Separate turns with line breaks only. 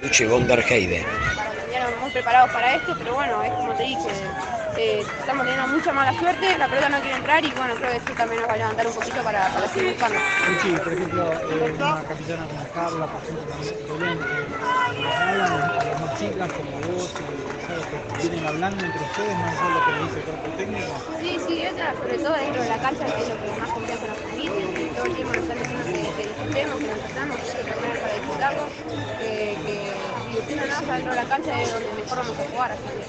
Luche von der Heide.
Vinieron muy preparados para esto, pero bueno, es como te dije, estamos teniendo mucha mala suerte, la pelota no quiere entrar y bueno, creo que eso también nos va a levantar un poquito para seguir buscando.
Y sí, por ejemplo, una capitana como Carla, por ejemplo, también Belén, les hablan a las más chicas como vos y es algo que vienen hablando entre ustedes, más allá de lo que les dice el cuerpo técnico.
Sí, sí, ella sobre todo dentro de la cancha que es lo que más confianza nos transmite, y todo el tiempo nos están diciendo que disfrutemos, que nos tratamos, que hay que terminar para disfrutarlo, que divirtiéndonos adentro de la cancha es donde mejor vamos a jugar, así que